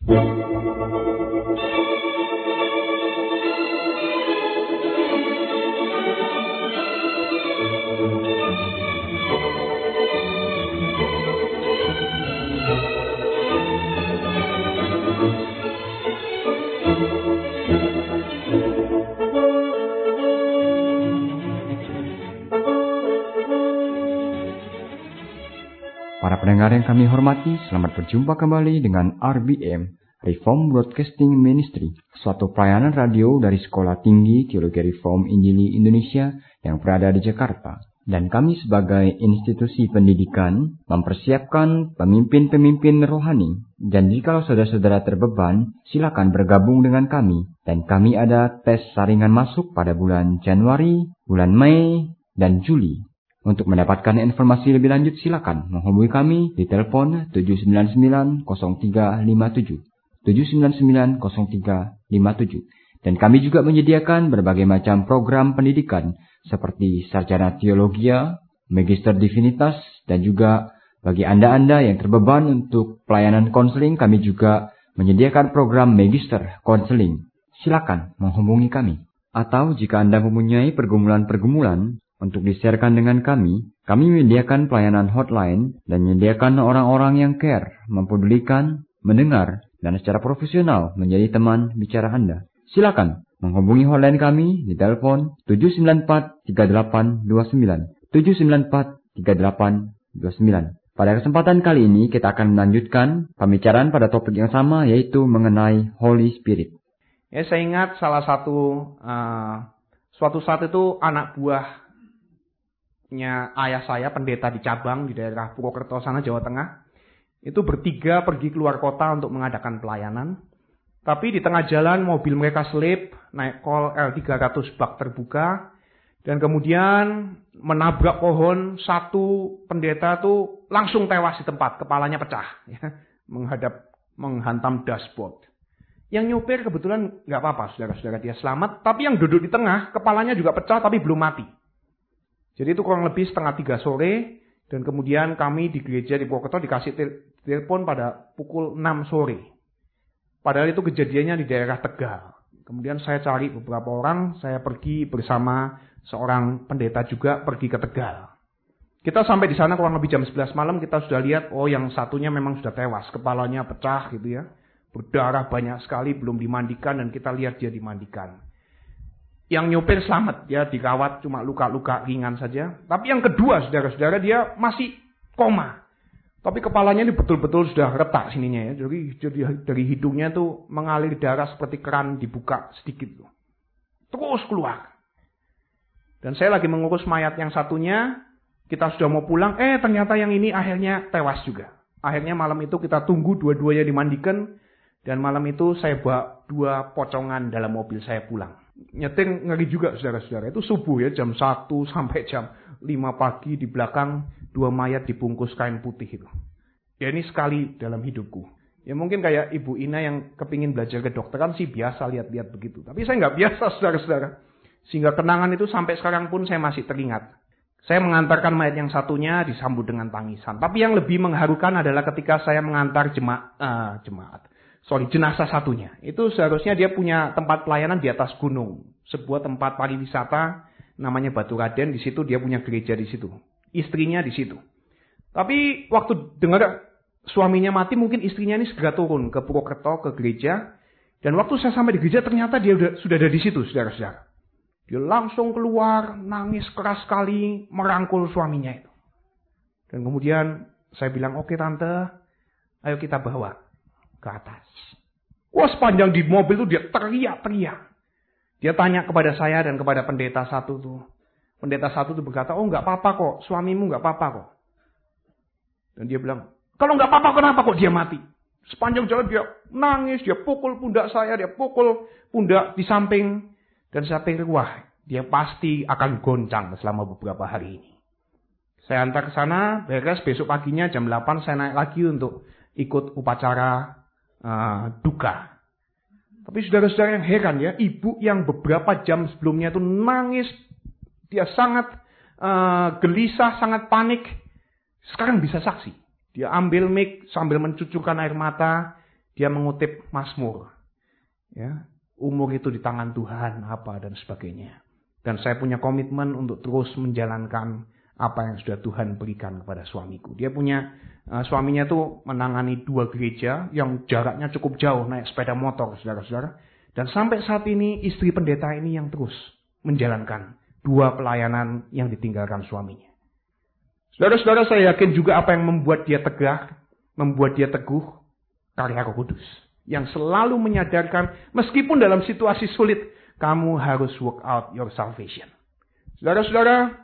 Para pendengar yang kami hormati, selamat berjumpa kembali dengan RBM, Reform Broadcasting Ministry, suatu pelayanan radio dari Sekolah Tinggi Teologi Reform Injili Indonesia yang berada di Jakarta. Dan kami sebagai institusi pendidikan mempersiapkan pemimpin-pemimpin rohani. Dan jika saudara-saudara terbeban, silakan bergabung dengan kami. Dan kami ada tes saringan masuk pada bulan Januari, bulan Mei, dan Juli. Untuk mendapatkan informasi lebih lanjut silakan menghubungi kami di telepon 799-0357. 799-0357. Dan kami juga menyediakan berbagai macam program pendidikan seperti Sarjana Teologia, Magister Divinitas, dan juga bagi Anda-Anda yang terbeban untuk pelayanan konseling, kami juga menyediakan program Magister Konseling. Silakan menghubungi kami. Atau jika Anda mempunyai pergumulan-pergumulan untuk di-sharekan dengan kami menyediakan pelayanan hotline dan menyediakan orang-orang yang care, mempedulikan, mendengar, dan secara profesional menjadi teman bicara Anda. Silakan menghubungi hotline kami di telepon 794-3829. 794-3829. Pada kesempatan kali ini kita akan melanjutkan pembicaraan pada topik yang sama, yaitu mengenai Holy Spirit. Ya, saya ingat salah satu suatu saat itu anak buahnya ayah saya, pendeta di cabang di daerah Purwokerto sana, Jawa Tengah, itu bertiga pergi keluar kota untuk mengadakan pelayanan. Tapi di tengah jalan mobil mereka selip, naik kol L300 bak terbuka, dan kemudian menabrak pohon. Satu pendeta tuh langsung tewas di tempat, kepalanya pecah, ya, menghantam dashboard. Yang nyupir kebetulan nggak apa-apa, saudara-saudara, dia selamat. Tapi yang duduk di tengah, kepalanya juga pecah tapi belum mati. Jadi itu kurang lebih 2:30 sore, dan kemudian kami di gereja di Purwokerto dikasih telepon pada pukul 6 sore. Padahal itu kejadiannya di daerah Tegal. Kemudian saya cari beberapa orang, saya pergi bersama seorang pendeta juga pergi ke Tegal. Kita sampai di sana kurang lebih jam 11 malam, kita sudah lihat, oh yang satunya memang sudah tewas, kepalanya pecah gitu ya. Berdarah banyak sekali, belum dimandikan, dan kita lihat dia dimandikan. Yang nyopir selamat, dia dirawat cuma luka-luka ringan saja. Tapi yang kedua, saudara-saudara, dia masih koma. Tapi kepalanya ini betul-betul sudah retak sininya ya. Jadi dari hidungnya tuh mengalir darah seperti keran dibuka sedikit tuh. Terus keluar. Dan saya lagi mengurus mayat yang satunya, kita sudah mau pulang, ternyata yang ini akhirnya tewas juga. Akhirnya malam itu kita tunggu dua-duanya dimandikan, dan malam itu saya bawa 2 pocongan dalam mobil saya pulang. Nyetir ngeri juga saudara-saudara. Itu subuh ya, jam 1 sampai jam 5 pagi di belakang 2 mayat dibungkus kain putih itu. Ya ini sekali dalam hidupku. Ya mungkin kayak Ibu Ina yang kepingin belajar kedokteran sih biasa lihat-lihat begitu. Tapi saya nggak biasa saudara-saudara. Sehingga kenangan itu sampai sekarang pun saya masih teringat. Saya mengantarkan mayat yang satunya disambut dengan tangisan. Tapi yang lebih mengharukan adalah ketika saya mengantar jenazah satunya. Itu seharusnya dia punya tempat pelayanan di atas gunung. Sebuah tempat pariwisata namanya Batu Raden. Di situ dia punya gereja di situ. Istrinya di situ. Tapi waktu dengar suaminya mati, mungkin istrinya ini segera turun ke Purwokerto, ke gereja. Dan waktu saya sampai di gereja, ternyata dia sudah ada di situ, saudara-saudara. Dia langsung keluar, nangis keras sekali, merangkul suaminya itu. Dan kemudian saya bilang, oke tante, ayo kita bawa ke atas. Wah, sepanjang di mobil itu dia teriak-teriak. Dia tanya kepada saya dan kepada pendeta satu tuh. Pendeta satu tuh berkata, oh nggak apa-apa kok, suamimu nggak apa-apa kok. Dan dia bilang, kalau nggak apa-apa kenapa kok dia mati? Sepanjang jalan dia nangis, dia pukul pundak saya, dia pukul pundak di samping. Dan saya pikir, wah dia pasti akan goncang selama beberapa hari ini. Saya antar ke sana, beres, besok paginya jam 8 saya naik lagi untuk ikut upacara duka. Tapi saudara-saudara yang heran ya, ibu yang beberapa jam sebelumnya itu nangis, dia sangat gelisah, sangat panik. Sekarang bisa saksi. Dia ambil mic sambil mencucurkan air mata. Dia mengutip Mazmur. Ya, umur itu di tangan Tuhan, apa dan sebagainya. Dan saya punya komitmen untuk terus menjalankan apa yang sudah Tuhan berikan kepada suamiku. Dia punya, suaminya tuh menangani 2 gereja yang jaraknya cukup jauh, naik sepeda motor, saudara-saudara. Dan sampai saat ini istri pendeta ini yang terus menjalankan 2 pelayanan yang ditinggalkan suaminya. Saudara-saudara, saya yakin juga apa yang membuat dia tegak, membuat dia teguh, karya Roh Kudus. Yang selalu menyadarkan, meskipun dalam situasi sulit, kamu harus work out your salvation. Saudara-saudara,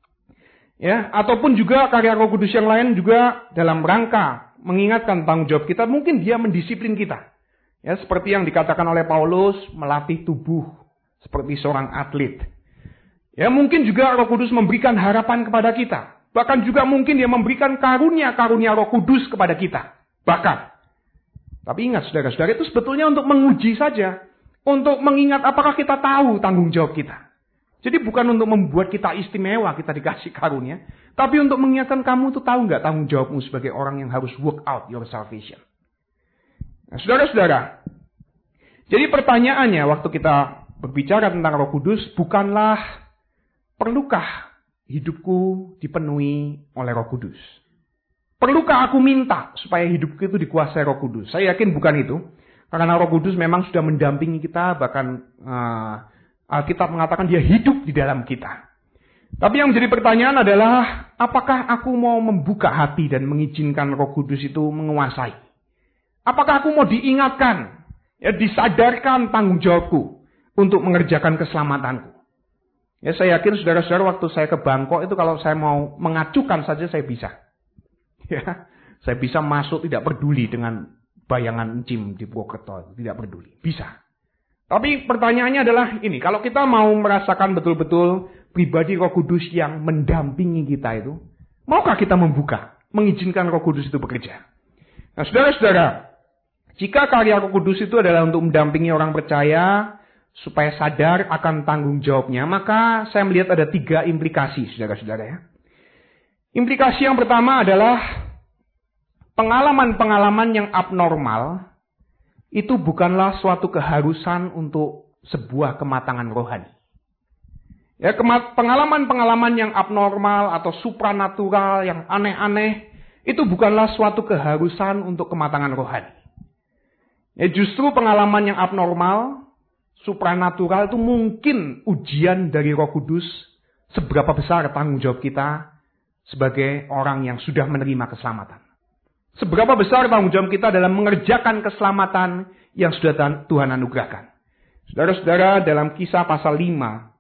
ya, ataupun juga karya Roh Kudus yang lain juga dalam rangka mengingatkan tanggung jawab kita, mungkin dia mendisiplin kita. Ya, seperti yang dikatakan oleh Paulus, melatih tubuh seperti seorang atlet. Ya, mungkin juga Roh Kudus memberikan harapan kepada kita. Bahkan juga mungkin dia memberikan karunia-karunia Roh Kudus kepada kita. Bahkan. Tapi ingat saudara-saudara, itu sebetulnya untuk menguji saja. Untuk mengingat apakah kita tahu tanggung jawab kita. Jadi bukan untuk membuat kita istimewa, kita dikasih karunia. Tapi untuk mengingatkan kamu tuh tahu nggak tanggung jawabmu sebagai orang yang harus work out your salvation. Nah, saudara-saudara. Jadi pertanyaannya waktu kita berbicara tentang Roh Kudus, bukanlah perlukah hidupku dipenuhi oleh Roh Kudus? Perlukah aku minta supaya hidupku itu dikuasai Roh Kudus? Saya yakin bukan itu. Karena Roh Kudus memang sudah mendampingi kita, bahkan Alkitab mengatakan dia hidup di dalam kita. Tapi yang menjadi pertanyaan adalah, apakah aku mau membuka hati dan mengizinkan Roh Kudus itu menguasai? Apakah aku mau diingatkan, ya, disadarkan tanggung jawabku untuk mengerjakan keselamatanku? Ya, saya yakin saudara-saudara waktu saya ke Bangkok itu kalau saya mau mengacukan saja saya bisa. Ya, saya bisa masuk tidak peduli dengan bayangan encim di Purwokerto, tidak peduli. Bisa. Tapi pertanyaannya adalah ini, kalau kita mau merasakan betul-betul pribadi Roh Kudus yang mendampingi kita itu, maukah kita membuka, mengizinkan Roh Kudus itu bekerja? Nah, saudara-saudara, jika karya Roh Kudus itu adalah untuk mendampingi orang percaya, supaya sadar akan tanggung jawabnya, maka saya melihat ada 3 implikasi, saudara-saudara ya. Implikasi yang pertama adalah pengalaman-pengalaman yang abnormal itu bukanlah suatu keharusan untuk sebuah kematangan rohani. Ya, pengalaman-pengalaman yang abnormal atau supranatural yang aneh-aneh itu bukanlah suatu keharusan untuk kematangan rohani. Ya, justru pengalaman yang abnormal, supranatural itu mungkin ujian dari Roh Kudus seberapa besar tanggung jawab kita sebagai orang yang sudah menerima keselamatan. Seberapa besar tanggung jawab kita dalam mengerjakan keselamatan yang sudah Tuhan anugerahkan. Saudara-saudara, dalam Kisah pasal 5,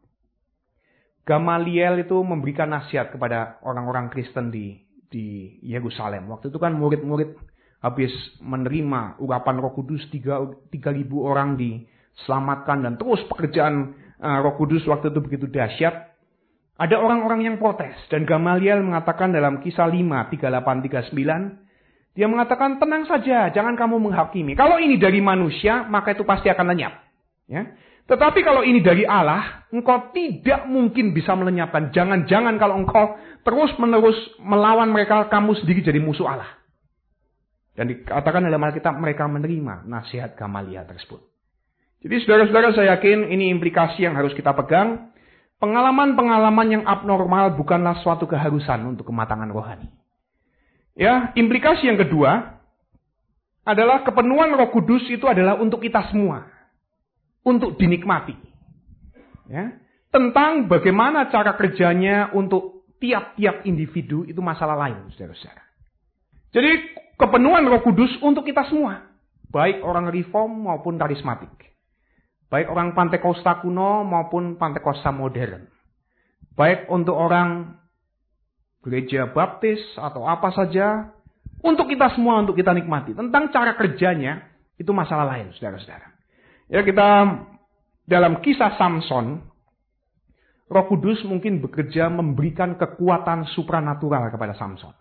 Gamaliel itu memberikan nasihat kepada orang-orang Kristen di Yerusalem. Waktu itu kan murid-murid habis menerima urapan Roh Kudus, 3.000 orang diselamatkan dan terus pekerjaan Roh Kudus waktu itu begitu dahsyat. Ada orang-orang yang protes dan Gamaliel mengatakan dalam Kisah 5, 38-39, dia mengatakan, tenang saja, jangan kamu menghakimi. Kalau ini dari manusia, maka itu pasti akan lenyap. Ya. Tetapi kalau ini dari Allah, engkau tidak mungkin bisa melenyapkan. Jangan-jangan kalau engkau terus-menerus melawan mereka, kamu sendiri jadi musuh Allah. Dan dikatakan dalam Alkitab, mereka menerima nasihat Gamaliel tersebut. Jadi saudara-saudara, saya yakin ini implikasi yang harus kita pegang. Pengalaman-pengalaman yang abnormal bukanlah suatu keharusan untuk kematangan rohani. Ya, implikasi yang kedua adalah kepenuhan Roh Kudus itu adalah untuk kita semua. Untuk dinikmati. Ya, tentang bagaimana cara kerjanya untuk tiap-tiap individu itu masalah lain, saudara-saudara. Jadi kepenuhan Roh Kudus untuk kita semua. Baik orang reform maupun karismatik. Baik orang Pantekosta kuno maupun Pantekosta modern. Baik untuk orang gereja baptis atau apa saja. Untuk kita semua, untuk kita nikmati. Tentang cara kerjanya, itu masalah lain, saudara-saudara. Ya, kita dalam Kisah Samson, Roh Kudus mungkin bekerja memberikan kekuatan supranatural kepada Samson.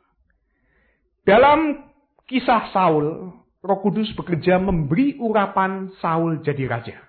Dalam Kisah Saul, Roh Kudus bekerja memberi urapan Saul jadi raja.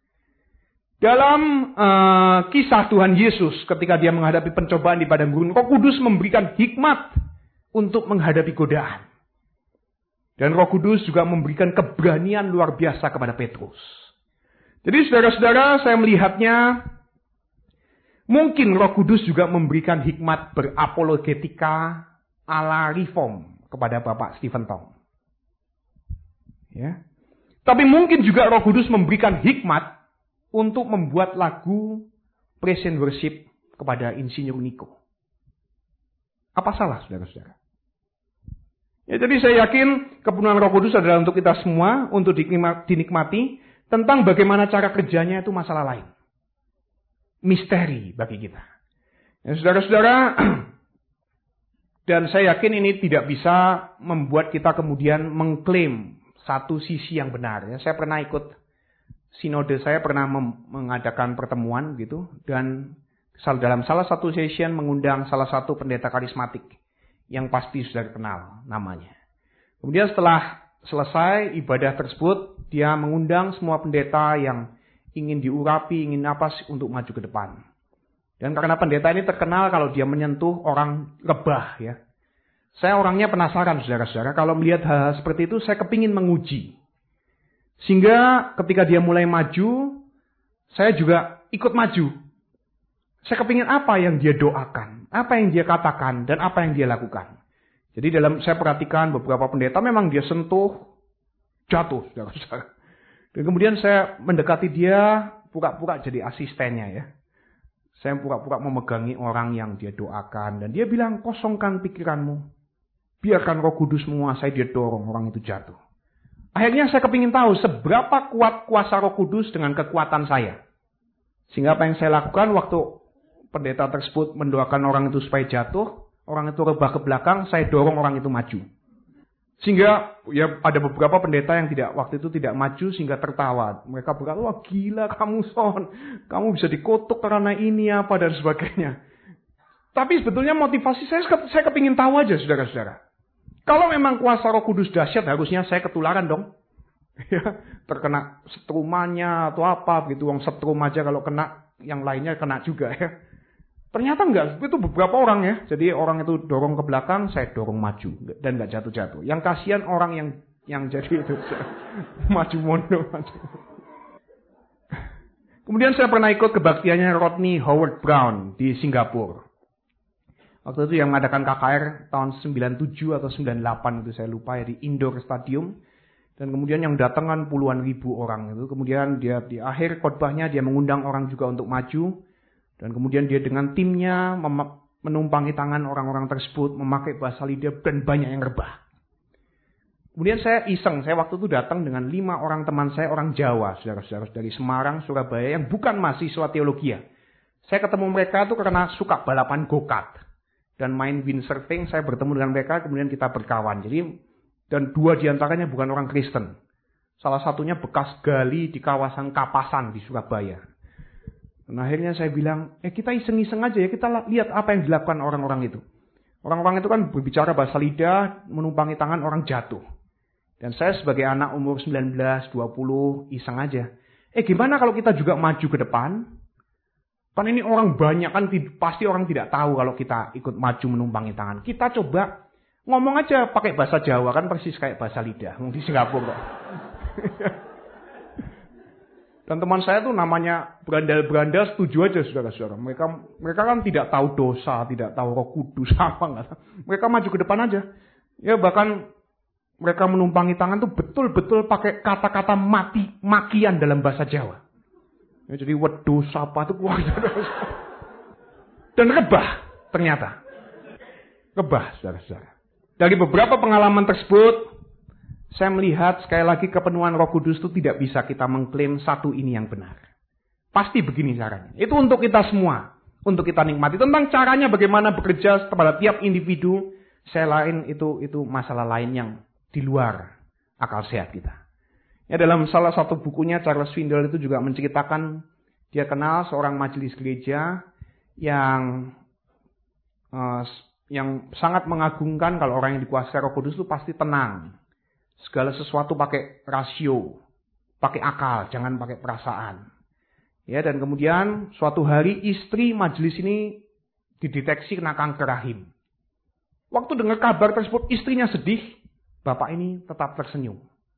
Dalam kisah Tuhan Yesus ketika dia menghadapi pencobaan di padang gurun, Roh Kudus memberikan hikmat untuk menghadapi godaan. Dan Roh Kudus juga memberikan keberanian luar biasa kepada Petrus. Jadi saudara-saudara, saya melihatnya mungkin Roh Kudus juga memberikan hikmat berapologetika ala reform kepada Bapak Stephen Tong. Ya. Tapi mungkin juga Roh Kudus memberikan hikmat untuk membuat lagu praise and worship kepada Insinyur Niko. Apa salah saudara-saudara? Ya, jadi saya yakin kepenuhan Roh Kudus adalah untuk kita semua, untuk dinikmati. Tentang bagaimana cara kerjanya itu masalah lain. Misteri bagi kita. Ya, saudara-saudara, dan saya yakin ini tidak bisa membuat kita kemudian mengklaim satu sisi yang benar. Ya, saya pernah ikut sinode, saya pernah mengadakan pertemuan gitu, dan dalam salah satu session mengundang salah satu pendeta karismatik yang pasti sudah kenal namanya. Kemudian setelah selesai ibadah tersebut, dia mengundang semua pendeta yang ingin diurapi, ingin apa untuk maju ke depan. Dan karena pendeta ini terkenal kalau dia menyentuh orang rebah ya. Saya orangnya penasaran saudara-saudara, kalau melihat hal seperti itu saya kepingin menguji. Sehingga ketika dia mulai maju, saya juga ikut maju. Saya kepingin apa yang dia doakan, apa yang dia katakan, dan apa yang dia lakukan. Jadi saya perhatikan beberapa pendeta memang dia sentuh, jatuh, saudara-saudara. Dan kemudian saya mendekati dia, pura-pura jadi asistennya ya. Saya pura-pura memegangi orang yang dia doakan. Dan dia bilang, kosongkan pikiranmu. Biarkan Roh Kudus menguasai, dia dorong orang itu jatuh. Akhirnya saya kepingin tahu seberapa kuat kuasa Roh Kudus dengan kekuatan saya. Sehingga apa yang saya lakukan waktu pendeta tersebut mendoakan orang itu supaya jatuh, orang itu rebah ke belakang, saya dorong orang itu maju. Sehingga ya ada beberapa pendeta yang waktu itu tidak maju sehingga tertawa. Mereka berkata, wah gila kamu Son, kamu bisa dikutuk karena ini apa dan sebagainya. Tapi sebetulnya motivasi saya kepingin tahu aja saudara-saudara. Kalau memang kuasa Roh Kudus dahsyat, harusnya saya ketularan dong. Ya, terkena setrumannya atau apa begitu. Wong setrum aja kalau kena, yang lainnya kena juga ya. Ternyata enggak, itu beberapa orang ya. Jadi orang itu dorong ke belakang, saya dorong maju dan enggak jatuh-jatuh. Yang kasihan orang yang jadi itu maju mundur. Kemudian saya pernah ikut kebaktiannya Rodney Howard Brown di Singapura. Waktu itu yang mengadakan KKR tahun 97 atau 98 itu saya lupa ya, di indoor stadium. Dan kemudian yang datang kan puluhan ribu orang itu. Kemudian dia di akhir khotbahnya dia mengundang orang juga untuk maju. Dan kemudian dia dengan timnya menumpangi tangan orang-orang tersebut, memakai bahasa lidah dan banyak yang rebah. Kemudian saya iseng, saya waktu itu datang dengan 5 orang teman saya, orang Jawa, saudara-saudara, dari Semarang, Surabaya, yang bukan mahasiswa teologi. Saya ketemu mereka itu karena suka balapan go-kart. Dan main windsurfing, saya bertemu dengan mereka, kemudian kita berkawan. Jadi, dan 2 diantaranya bukan orang Kristen. Salah satunya bekas gali di kawasan Kapasan di Surabaya. Dan akhirnya saya bilang, kita iseng-iseng aja ya, kita lihat apa yang dilakukan orang-orang itu. Orang-orang itu kan berbicara bahasa lidah, menumpangi tangan orang jatuh. Dan saya sebagai anak umur 19, 20, iseng aja. Gimana kalau kita juga maju ke depan? Kan ini orang banyak kan, pasti orang tidak tahu kalau kita ikut maju menumpangi tangan. Kita coba ngomong aja pakai bahasa Jawa, kan persis kayak bahasa lidah. Di Singapura kok. Dan teman saya tuh namanya berandal-berandal, setuju aja saudara-saudara. Mereka kan tidak tahu dosa, tidak tahu Roh Kudus apa enggak. Mereka maju ke depan aja. Ya bahkan mereka menumpangi tangan tuh betul-betul pakai kata-kata makian dalam bahasa Jawa. Ya, jadi wedus apa tuh dan rebah ternyata. Rebah saudara-saudara. Dari beberapa pengalaman tersebut, saya melihat sekali lagi kepenuhan Roh Kudus itu tidak bisa kita mengklaim satu ini yang benar. Pasti begini caranya. Itu untuk kita semua. Untuk kita nikmati. Tentang caranya bagaimana bekerja kepada tiap individu. Saya lain itu masalah lain yang di luar akal sehat kita. Ya, dalam salah satu bukunya Charles Swindoll itu juga menceritakan. Dia kenal seorang majelis gereja yang sangat mengagungkan kalau orang yang dikuasai Roh Kudus itu pasti tenang. Segala sesuatu pakai rasio, pakai akal, jangan pakai perasaan. Ya, dan kemudian suatu hari istri majelis ini dideteksi kena kanker rahim. Waktu dengar kabar tersebut istrinya sedih, Bapak ini tetap tersenyum.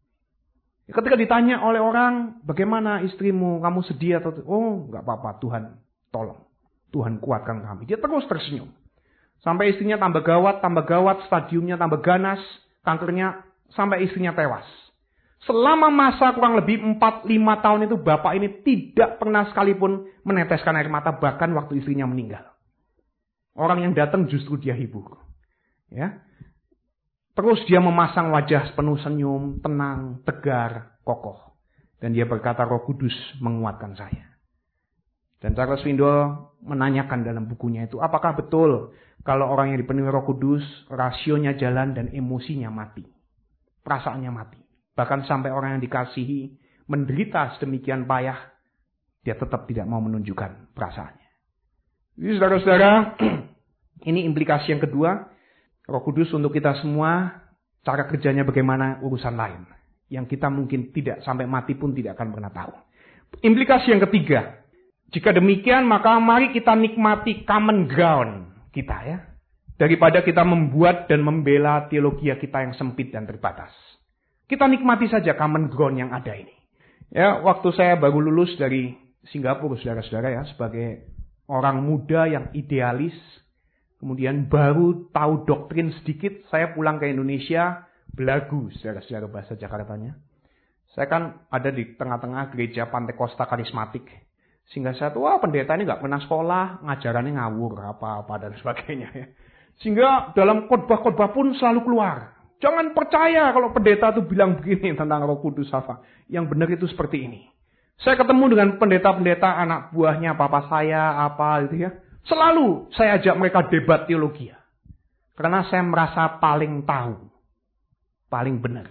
Ketika ditanya oleh orang, bagaimana istrimu, kamu sedih atau... Oh, enggak apa-apa, Tuhan tolong. Tuhan kuatkan kami. Dia terus tersenyum. Sampai istrinya tambah gawat, stadiumnya tambah ganas, kankernya, sampai istrinya tewas. Selama masa kurang lebih 4-5 tahun itu, bapak ini tidak pernah sekalipun meneteskan air mata, bahkan waktu istrinya meninggal. Orang yang datang justru dia hibur. Ya. Terus dia memasang wajah penuh senyum, tenang, tegar, kokoh. Dan dia berkata, Roh Kudus menguatkan saya. Dan Charles Swindoll menanyakan dalam bukunya itu, apakah betul kalau orang yang dipenuhi Roh Kudus, rasionya jalan dan emosinya mati. Perasaannya mati. Bahkan sampai orang yang dikasihi menderita sedemikian payah, dia tetap tidak mau menunjukkan perasaannya. Jadi saudara-saudara, ini implikasi yang kedua. Roh Kudus untuk kita semua, cara kerjanya bagaimana urusan lain. Yang kita mungkin tidak sampai mati pun tidak akan pernah tahu. Implikasi yang ketiga. Jika demikian maka mari kita nikmati common ground kita ya. Daripada kita membuat dan membela teologi kita yang sempit dan terbatas. Kita nikmati saja common ground yang ada ini. Ya, waktu saya baru lulus dari Singapura, saudara-saudara ya, sebagai orang muda yang idealis, kemudian baru tahu doktrin sedikit, saya pulang ke Indonesia, belagu, saudara-saudara bahasa Jakartanya. Saya kan ada di tengah-tengah gereja Pantekosta karismatik. Sehingga saya tuh, wah pendeta ini gak pernah sekolah, ngajarannya ngawur, apa-apa dan sebagainya. Ya. Sehingga dalam khotbah-khotbah pun selalu keluar. Jangan percaya kalau pendeta tuh bilang begini tentang Roh Kudus apa. Yang benar itu seperti ini. Saya ketemu dengan pendeta-pendeta anak buahnya, papa saya, apa gitu ya. Selalu saya ajak mereka debat teologi. Karena saya merasa paling tahu. Paling benar.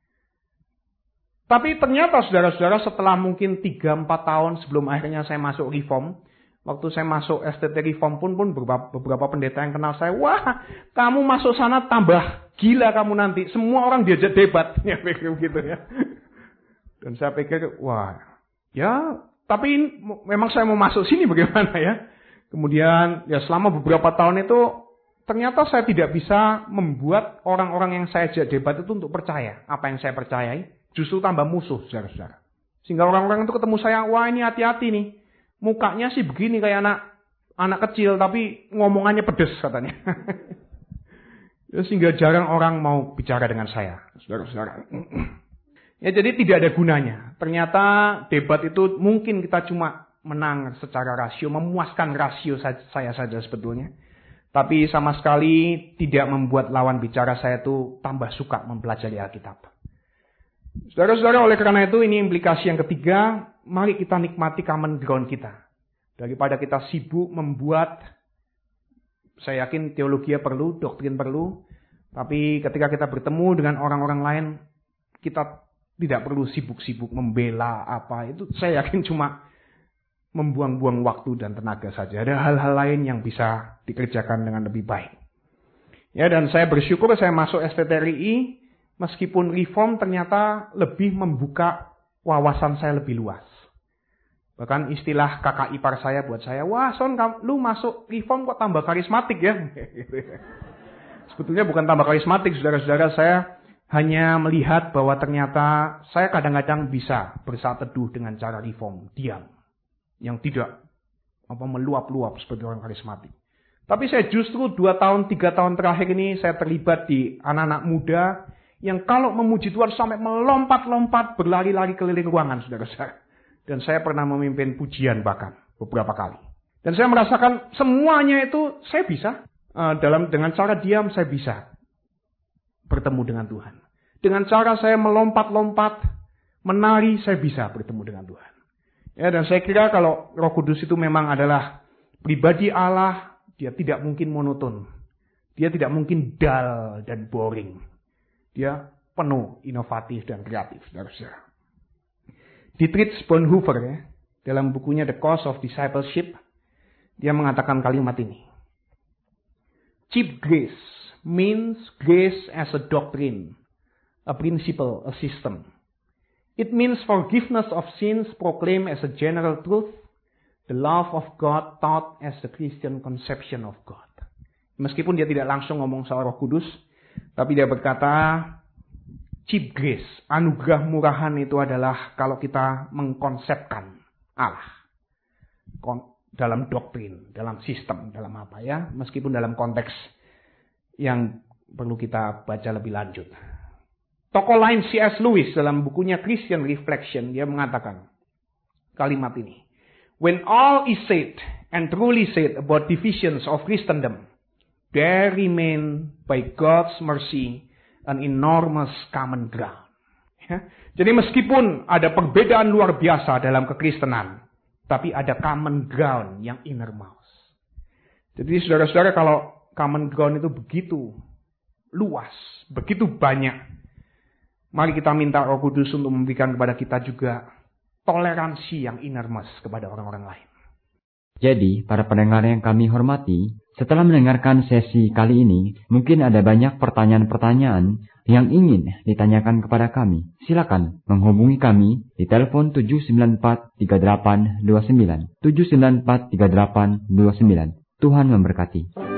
Tapi ternyata saudara-saudara setelah mungkin 3-4 tahun sebelum akhirnya saya masuk Reform. Waktu saya masuk STT Reform pun beberapa pendeta yang kenal saya. Wah, kamu masuk sana tambah gila kamu nanti. Semua orang diajak debat. Ya pikir begitu ya. Dan saya pikir, wah ya tapi memang saya mau masuk sini bagaimana ya. Kemudian ya selama beberapa tahun itu ternyata saya tidak bisa membuat orang-orang yang saya ajak debat itu untuk percaya. Apa yang saya percayai justru tambah musuh saudara-saudara. Sehingga orang-orang itu ketemu saya, wah ini hati-hati nih. Mukanya sih begini kayak anak kecil tapi ngomongannya pedes katanya. Ya, sehingga jarang orang mau bicara dengan saya, saudara-saudara. Ya jadi tidak ada gunanya. Ternyata debat itu mungkin kita cuma menang secara rasio, memuaskan rasio saya saja sebetulnya. Tapi sama sekali tidak membuat lawan bicara saya itu tambah suka mempelajari Alkitab. Saudara-saudara, oleh karena itu ini implikasi yang ketiga, mari kita nikmati common ground kita. Daripada kita sibuk membuat, saya yakin teologi perlu, doktrin perlu, tapi ketika kita bertemu dengan orang-orang lain, kita tidak perlu sibuk-sibuk membela apa, itu saya yakin cuma membuang-buang waktu dan tenaga saja. Ada hal-hal lain yang bisa dikerjakan dengan lebih baik. Ya, dan saya bersyukur saya masuk STTRI, meskipun Reform ternyata lebih membuka wawasan saya lebih luas. Bahkan istilah kakak ipar saya buat saya, wah Son, lu masuk Reform kok tambah karismatik ya. Sebetulnya bukan tambah karismatik, saudara-saudara, saya hanya melihat bahwa ternyata saya kadang-kadang bisa bersaat teduh dengan cara Reform, diam. Yang tidak meluap-luap seperti orang karismatik. Tapi saya justru 2-3 tahun terakhir ini saya terlibat di anak-anak muda yang kalau memuji Tuhan sampai melompat-lompat berlari-lari keliling ruangan, saudara-saudara. Dan saya pernah memimpin pujian bahkan beberapa kali. Dan saya merasakan semuanya itu saya bisa. Dengan cara diam saya bisa bertemu dengan Tuhan. Dengan cara saya melompat-lompat, menari, saya bisa bertemu dengan Tuhan. Ya, dan saya kira kalau Roh Kudus itu memang adalah pribadi Allah, dia tidak mungkin monoton. Dia tidak mungkin dull dan boring. Dia penuh inovatif dan kreatif, saudara-saudara. Dietrich Bonhoeffer ya, dalam bukunya The Cost of Discipleship, dia mengatakan kalimat ini. Cheap grace means grace as a doctrine, a principle, a system. It means forgiveness of sins proclaimed as a general truth, the love of God taught as the Christian conception of God. Meskipun dia tidak langsung ngomong soal Roh Kudus, tapi dia berkata, cheap grace, anugerah murahan itu adalah kalau kita mengkonsepkan Allah. Dalam doktrin, dalam sistem, dalam apa ya. Meskipun dalam konteks yang perlu kita baca lebih lanjut. Tokoh lain C.S. Lewis dalam bukunya Christian Reflection, dia mengatakan kalimat ini. When all is said and truly said about divisions of Christendom, there remain by God's mercy an enormous common ground. Ya. Jadi meskipun ada perbedaan luar biasa dalam kekristenan, tapi ada common ground yang innermost. Jadi saudara-saudara, kalau common ground itu begitu luas, begitu banyak, mari kita minta Roh Kudus untuk memberikan kepada kita juga toleransi yang innermost kepada orang-orang lain. Jadi, para pendengar yang kami hormati, setelah mendengarkan sesi kali ini, mungkin ada banyak pertanyaan-pertanyaan yang ingin ditanyakan kepada kami. Silakan menghubungi kami di telepon 794-3829. 794-3829. Tuhan memberkati.